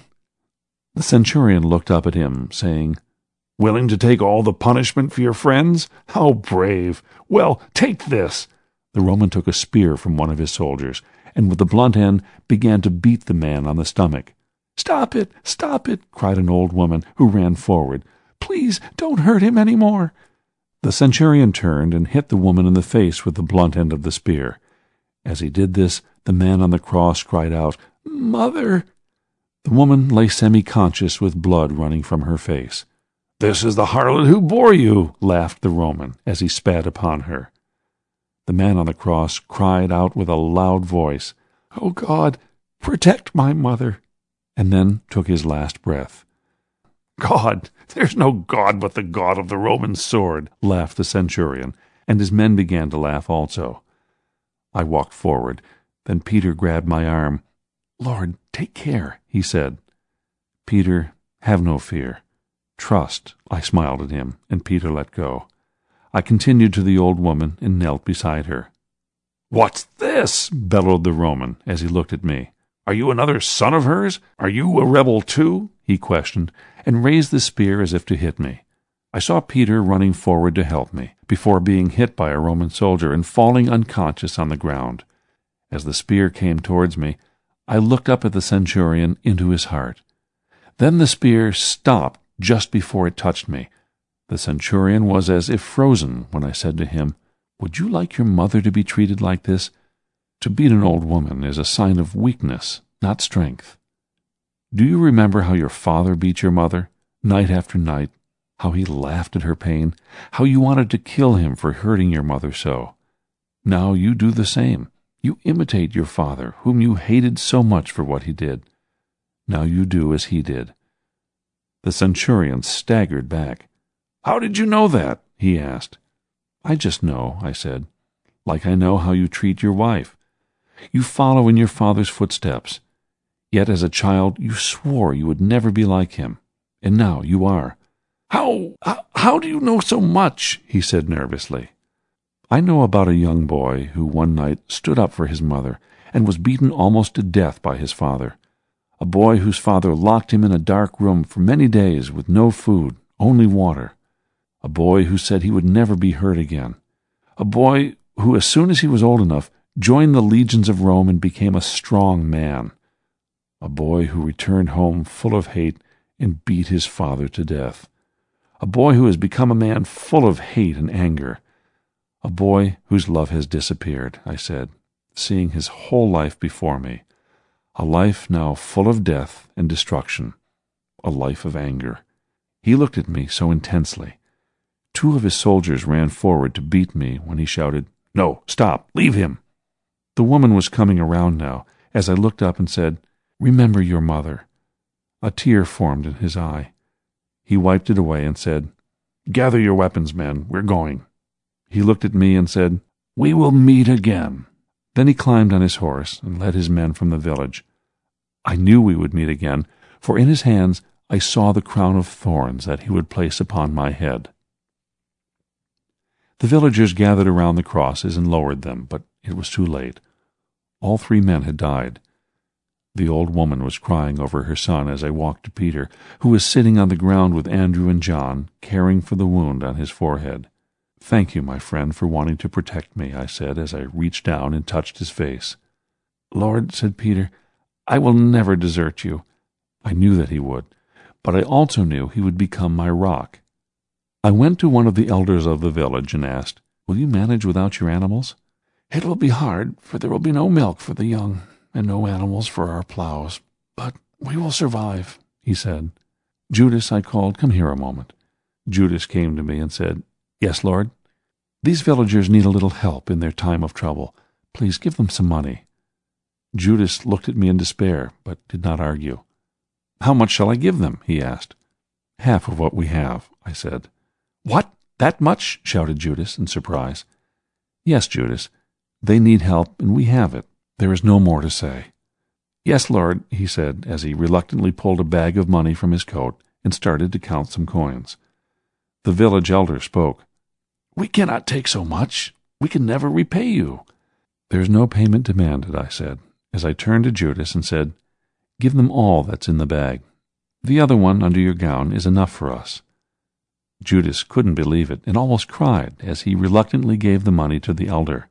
Speaker 1: The centurion looked up at him, saying, "Willing to take all the punishment for your friends? How brave! Well, take this." The Roman took a spear from one of his soldiers, and with the blunt end began to beat the man on the stomach. "Stop it! Stop it!" cried an old woman, who ran forward. "Please don't hurt him any more." The centurion turned and hit the woman in the face with the blunt end of the spear. As he did this, the man on the cross cried out, "Mother!" The woman lay semi-conscious with blood running from her face. "This is the harlot who bore you," laughed the Roman as he spat upon her. The man on the cross cried out with a loud voice, "Oh God, protect my mother," and then took his last breath. "God! There's no God but the God of the Roman sword," laughed the centurion, and his men began to laugh also. I walked forward. Then Peter grabbed my arm. "Lord, take care," he said. "Peter, have no fear. Trust," I smiled at him, and Peter let go. I continued to the old woman and knelt beside her. "What's this?" bellowed the Roman as he looked at me. "Are you another son of hers? Are you a rebel too?" he questioned, and raised the spear as if to hit me. I saw Peter running forward to help me, before being hit by a Roman soldier and falling unconscious on the ground. As the spear came towards me, I looked up at the centurion into his heart. Then the spear stopped just before it touched me. The centurion was as if frozen when I said to him, "Would you like your mother to be treated like this? To beat an old woman is a sign of weakness, not strength. Do you remember how your father beat your mother, night after night, how he laughed at her pain, how you wanted to kill him for hurting your mother so? Now you do the same. You imitate your father, whom you hated so much for what he did. Now you do as he did." The centurion staggered back. "How did you know that?" he asked. "I just know," I said, "like I know how you treat your wife. You follow in your father's footsteps. Yet as a child you swore you would never be like him, and now you are." How do you know so much?" he said nervously. "I know about a young boy who one night stood up for his mother and was beaten almost to death by his father. A boy whose father locked him in a dark room for many days with no food, only water. A boy who said he would never be hurt again. A boy who, as soon as he was old enough, joined the legions of Rome and became a strong man. A boy who returned home full of hate and beat his father to death. A boy who has become a man full of hate and anger. A boy whose love has disappeared," I said, seeing his whole life before me. A life now full of death and destruction. A life of anger. He looked at me so intensely. 2 of his soldiers ran forward to beat me when he shouted, "No, stop, leave him." The woman was coming around now, as I looked up and said, "Remember your mother." A tear formed in his eye. He wiped it away and said, "Gather your weapons, men, we're going." He looked at me and said, "We will meet again." Then he climbed on his horse and led his men from the village. I knew we would meet again, for in his hands I saw the crown of thorns that he would place upon my head. The villagers gathered around the crosses and lowered them, but it was too late. All 3 men had died. The old woman was crying over her son as I walked to Peter, who was sitting on the ground with Andrew and John, caring for the wound on his forehead. "Thank you, my friend, for wanting to protect me," I said as I reached down and touched his face. "Lord," said Peter, "I will never desert you." I knew that he would, but I also knew he would become my rock. I went to one of the elders of the village and asked, "Will you manage without your animals?" "It will be hard, for there will be no milk for the young, and no animals for our plows, but we will survive," he said. "Judas," I called, "come here a moment." Judas came to me and said, "Yes, Lord?" "These villagers need a little help in their time of trouble. Please give them some money." Judas looked at me in despair, but did not argue. "How much shall I give them?" he asked. "Half of what we have," I said. "What? That much?" shouted Judas in surprise. "Yes, Judas. They need help, and we have it. There is no more to say." "Yes, Lord," he said, as he reluctantly pulled a bag of money from his coat and started to count some coins. The village elder spoke. "We cannot take so much. We can never repay you." "There is no payment demanded," I said, as I turned to Judas and said, "Give them all that's in the bag. The other one under your gown is enough for us." Judas couldn't believe it and almost cried as he reluctantly gave the money to the elder.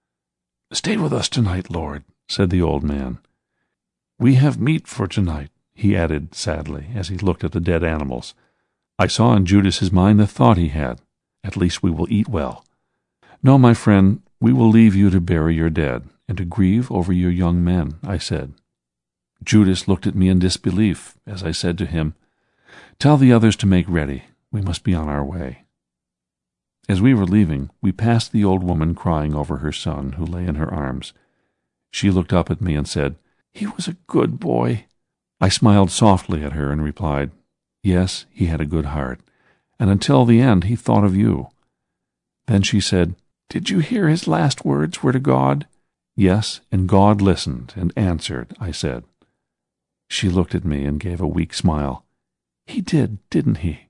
Speaker 1: "Stay with us tonight, Lord," said the old man. "We have meat for tonight," he added sadly as he looked at the dead animals. I saw in Judas's mind the thought he had, "At least we will eat well." "No, my friend, we will leave you to bury your dead and to grieve over your young men," I said. Judas looked at me in disbelief as I said to him, "Tell the others to make ready. We must be on our way." As we were leaving, we passed the old woman crying over her son, who lay in her arms. She looked up at me and said, "He was a good boy." I smiled softly at her and replied, "Yes, he had a good heart, and until the end he thought of you." Then she said, "Did you hear his last words were to God?" "Yes, and God listened and answered," I said. She looked at me and gave a weak smile. "He did, didn't he?"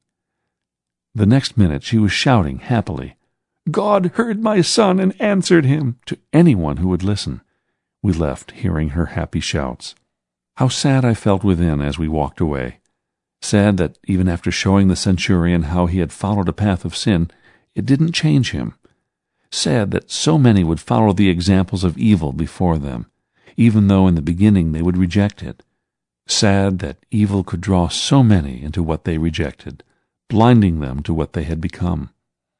Speaker 1: The next minute she was shouting happily, "God heard my son and answered him," to anyone who would listen. We left, hearing her happy shouts. How sad I felt within as we walked away. Sad that even after showing the centurion how he had followed a path of sin, it didn't change him. Sad that so many would follow the examples of evil before them, even though in the beginning they would reject it. Sad that evil could draw so many into what they rejected, blinding them to what they had become.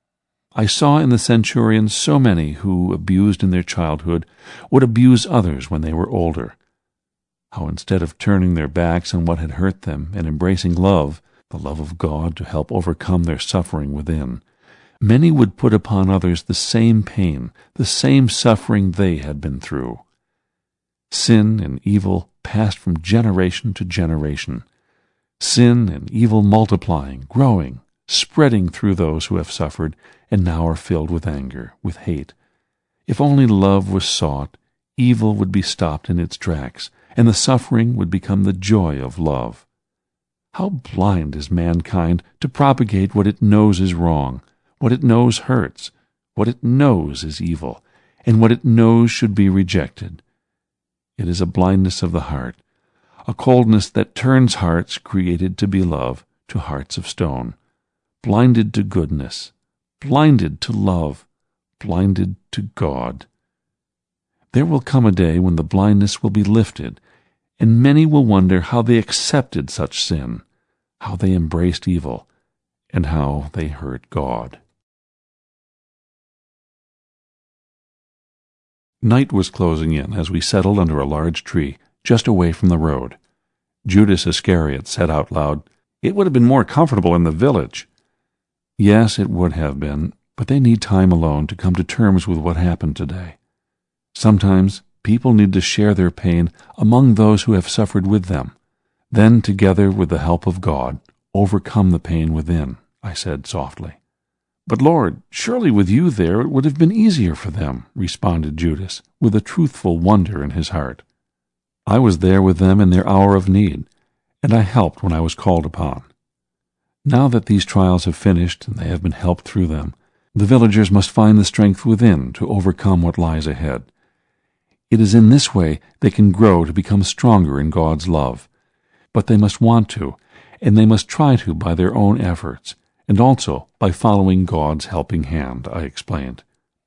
Speaker 1: I saw in the centurion so many who, abused in their childhood, would abuse others when they were older. How instead of turning their backs on what had hurt them and embracing love, the love of God to help overcome their suffering within, many would put upon others the same pain, the same suffering they had been through. Sin and evil passed from generation to generation. Sin and evil multiplying, growing, spreading through those who have suffered and now are filled with anger, with hate. If only love was sought, evil would be stopped in its tracks, and the suffering would become the joy of love. How blind is mankind to propagate what it knows is wrong, what it knows hurts, what it knows is evil, and what it knows should be rejected. It is a blindness of the heart, a coldness that turns hearts created to be love to hearts of stone, blinded to goodness, blinded to love, blinded to God. There will come a day when the blindness will be lifted, and many will wonder how they accepted such sin, how they embraced evil, and how they hurt God. Night was closing in as we settled under a large tree just away from the road. Judas Iscariot said out loud, "It would have been more comfortable in the village." Yes, it would have been, but they need time alone to come to terms with what happened today. Sometimes people need to share their pain among those who have suffered with them, then, together with the help of God, overcome the pain within, I said softly. "But Lord, surely with you there it would have been easier for them," responded Judas, with a truthful wonder in his heart. "I was there with them in their hour of need, and I helped when I was called upon. Now that these trials have finished and they have been helped through them, The villagers must find the strength within to overcome what lies ahead. It is in this way they can grow to become stronger in God's love. But they must want to, and they must try to by their own efforts, and also by following God's helping hand, I explained.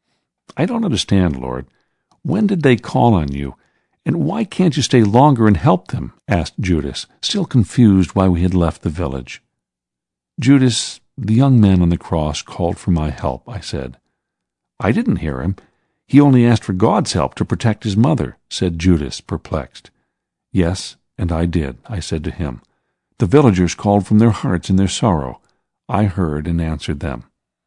Speaker 1: I don't understand, Lord. When did they call on you, and why can't you stay longer and help them? Asked Judas, still confused why we had left the village. Judas, the young man on the cross, called for my help, I said. I didn't hear him. He only asked for God's help to protect his mother, said Judas, perplexed. Yes, and I did, I said to him. The villagers called from their hearts in their sorrow. I heard and answered them.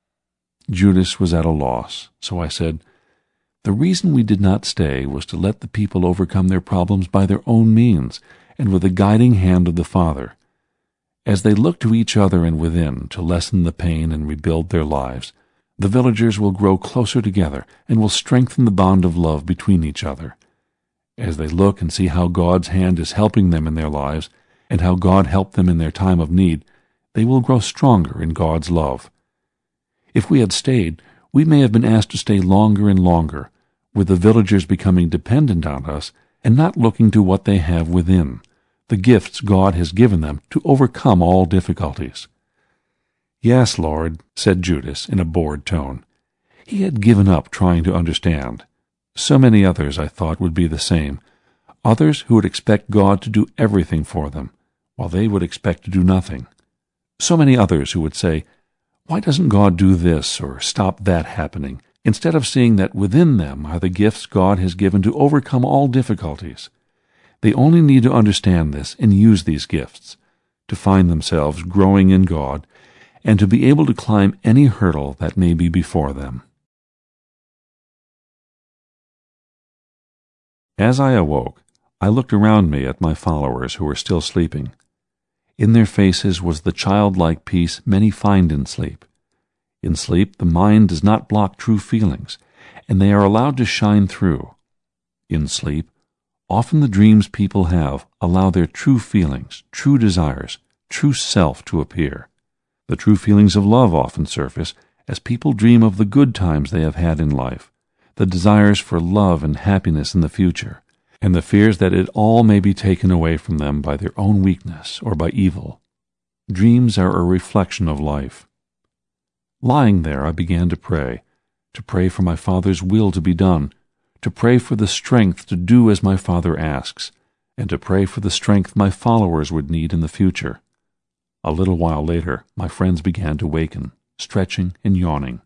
Speaker 1: Judas was at a loss, so I said, The reason we did not stay was to let the people overcome their problems by their own means, and with the guiding hand of the Father. As they look to each other and within to lessen the pain and rebuild their lives, the villagers will grow closer together and will strengthen the bond of love between each other. As they look and see how God's hand is helping them in their lives, and how God helped them in their time of need, they will grow stronger in God's love. If we had stayed, we may have been asked to stay longer and longer, with the villagers becoming dependent on us and not looking to what they have within, the gifts God has given them to overcome all difficulties. Yes, Lord, said Judas in a bored tone. He had given up trying to understand. So many others, I thought, would be the same. Others who would expect God to do everything for them, while they would expect to do nothing. So many others who would say, Why doesn't God do this or stop that happening, instead of seeing that within them are the gifts God has given to overcome all difficulties? They only need to understand this and use these gifts, to find themselves growing in God, and to be able to climb any hurdle that may be before them. As I awoke, I looked around me at my followers who were still sleeping. In their faces was the childlike peace many find in sleep. In sleep, the mind does not block true feelings, and they are allowed to shine through. In sleep, often the dreams people have allow their true feelings, true desires, true self to appear. The true feelings of love often surface as people dream of the good times they have had in life, the desires for love and happiness in the future, and the fears that it all may be taken away from them by their own weakness or by evil. Dreams are a reflection of life. Lying there, I began to pray for my Father's will to be done, to pray for the strength to do as my Father asks, and to pray for the strength my followers would need in the future. A little while later, my friends began to waken, stretching and yawning.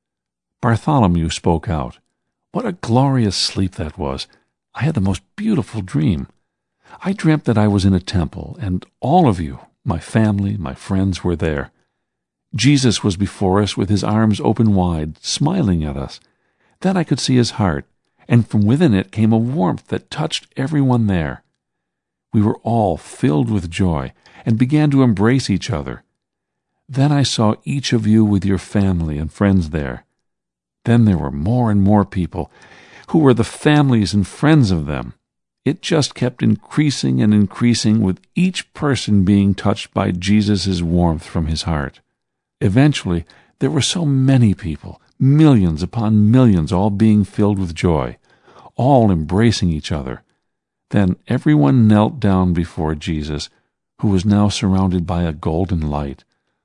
Speaker 1: Bartholomew spoke out. What a glorious sleep that was! I had the most beautiful dream. I dreamt that I was in a temple, and all of you, my family, my friends, were there. Jesus was before us with his arms open wide, smiling at us. Then I could see his heart, and from within it came a warmth that touched everyone there. We were all filled with joy and began to embrace each other. Then I saw each of you with your family and friends there. Then there were more and more people, who were the families and friends of them. It just kept increasing and increasing, with each person being touched by Jesus' warmth from his heart. Eventually, there were so many people, millions upon millions, all being filled with joy, all embracing each other. Then everyone knelt down before Jesus, who was now surrounded by a golden light.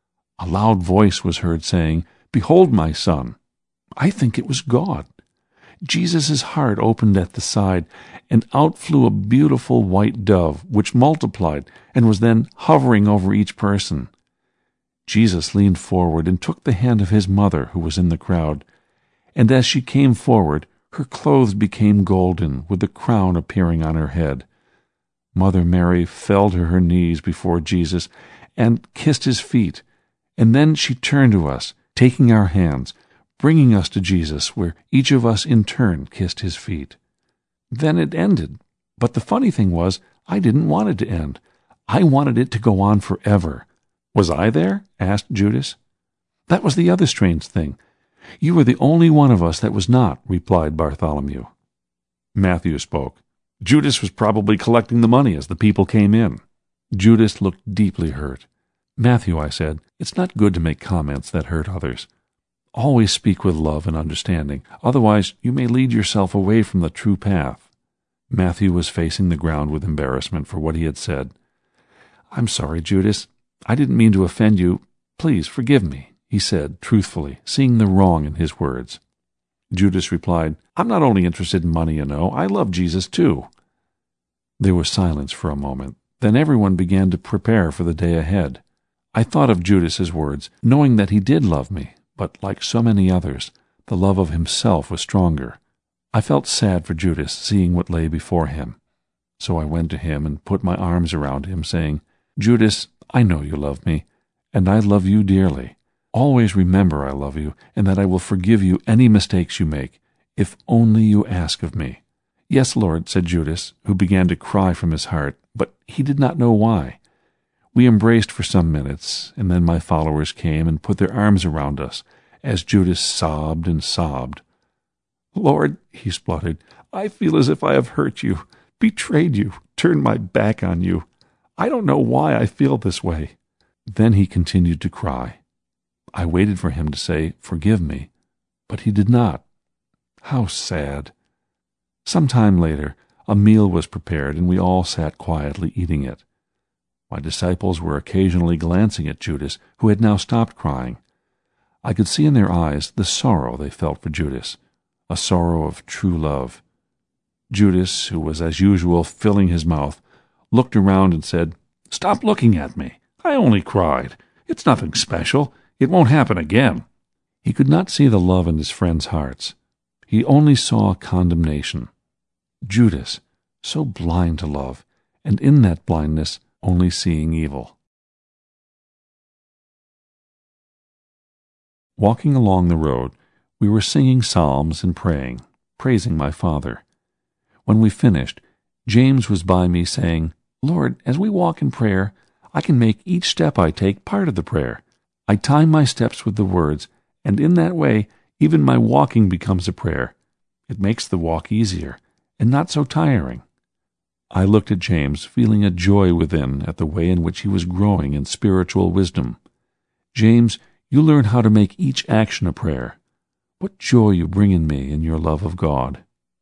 Speaker 1: A loud voice was heard saying, Behold my son. I think it was God. Jesus' heart opened at the side, and out flew a beautiful white dove, which multiplied and was then hovering over each person. Jesus leaned forward and took the hand of his mother, who was in the crowd, and as she came forward, her clothes became golden, with the crown appearing on her head. Mother Mary fell to her knees before Jesus and kissed his feet, and then she turned to us, taking our hands, bringing us to Jesus, where each of us in turn kissed his feet. Then it ended, but the funny thing was, I didn't want it to end. I wanted it to go on forever. Was I there? Asked Judas. That was the other strange thing. You were the only one of us that was not, replied Bartholomew. Matthew spoke. Judas was probably collecting the money as the people came in. Judas looked deeply hurt. Matthew, I said, it's not good to make comments that hurt others. Always speak with love and understanding, otherwise you may lead yourself away from the true path." Matthew was facing the ground with embarrassment for what he had said. "I'm sorry, Judas. I didn't mean to offend you. Please forgive me," he said truthfully, seeing the wrong in his words. Judas replied, "I'm not only interested in money, I love Jesus too." There was silence for a moment. Then everyone began to prepare for the day ahead. I thought of Judas's words, knowing that he did love me, but like so many others, the love of himself was stronger. I felt sad for Judas, seeing what lay before him. So I went to him and put my arms around him, saying, "Judas, I know you love me, and I love you dearly. Always remember I love you, and that I will forgive you any mistakes you make, if only you ask of me." "Yes, Lord," said Judas, who began to cry from his heart, but he did not know why. We embraced for some minutes, and then my followers came and put their arms around us, as Judas sobbed and sobbed. "Lord," he spluttered, "I feel as if I have hurt you, betrayed you, turned my back on you. I don't know why I feel this way." Then he continued to cry. I waited for him to say, "Forgive me," but he did not. How sad. Some time later, a meal was prepared, and we all sat quietly eating it. My disciples were occasionally glancing at Judas, who had now stopped crying. I could see in their eyes the sorrow they felt for Judas, a sorrow of true love. Judas, who was as usual filling his mouth, looked around and said, "Stop looking at me. I only cried. It's nothing special. It won't happen again." He could not see the love in his friends' hearts. He only saw condemnation. Judas, so blind to love, and in that blindness only seeing evil. Walking along the road, we were singing psalms and praying, praising my Father. When we finished, James was by me saying, "Lord, as we walk in prayer, I can make each step I take part of the prayer. I time my steps with the words, and in that way, even my walking becomes a prayer. It makes the walk easier, and not so tiring." I looked at James, feeling a joy within at the way in which he was growing in spiritual wisdom. "James, you learn how to make each action a prayer. What joy you bring in me in your love of God."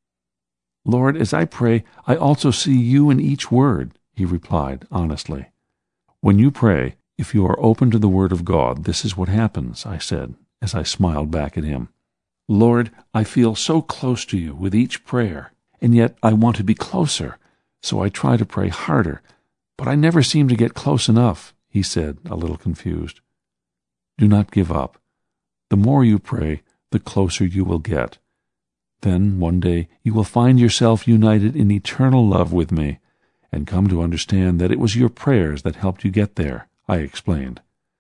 Speaker 1: "Lord, as I pray, I also see you in each word," he replied honestly. "When you pray, if you are open to the word of God, this is what happens," I said, as I smiled back at him. "Lord, I feel so close to you with each prayer, and yet I want to be closer, so I try to pray harder, but I never seem to get close enough," he said, a little confused. "Do not give up. The more you pray, the closer you will get. Then, one day, you will find yourself united in eternal love with me, and come to understand that it was your prayers that helped you get there," I explained.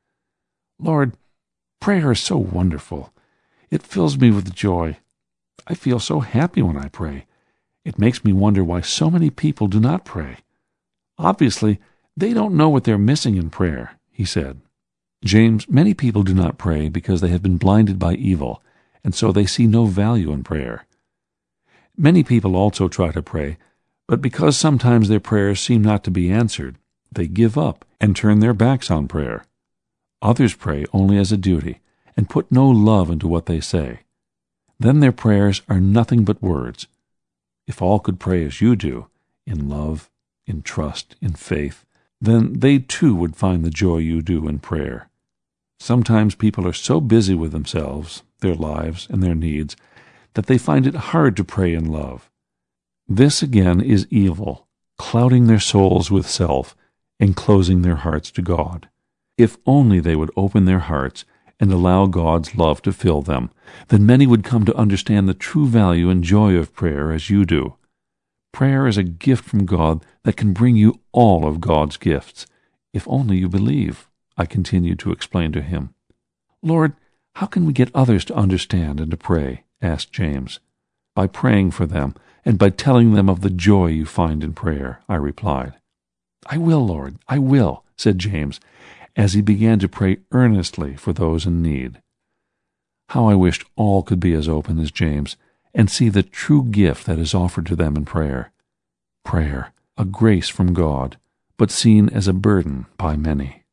Speaker 1: "Lord, prayer is so wonderful. It fills me with joy. I feel so happy when I pray. It makes me wonder why so many people do not pray. Obviously, they don't know what they're missing in prayer," he said. "James, many people do not pray because they have been blinded by evil, and so they see no value in prayer. Many people also try to pray, but because sometimes their prayers seem not to be answered, they give up and turn their backs on prayer. Others pray only as a duty and put no love into what they say. Then their prayers are nothing but words. If all could pray as you do, in love, in trust, in faith, then they too would find the joy you do in prayer. Sometimes people are so busy with themselves, their lives, and their needs, that they find it hard to pray in love. This again is evil, clouding their souls with self and closing their hearts to God. If only they would open their hearts and allow God's love to fill them, then many would come to understand the true value and joy of prayer as you do. Prayer is a gift from God that can bring you all of God's gifts, if only you believe," I continued to explain to him. "Lord, how can we get others to understand and to pray?" asked James. "By praying for them and by telling them of the joy you find in prayer," I replied. "I will, Lord, I will," said James, as he began to pray earnestly for those in need. How I wished all could be as open as James and see the true gift that is offered to them in prayer. Prayer, a grace from God, but seen as a burden by many.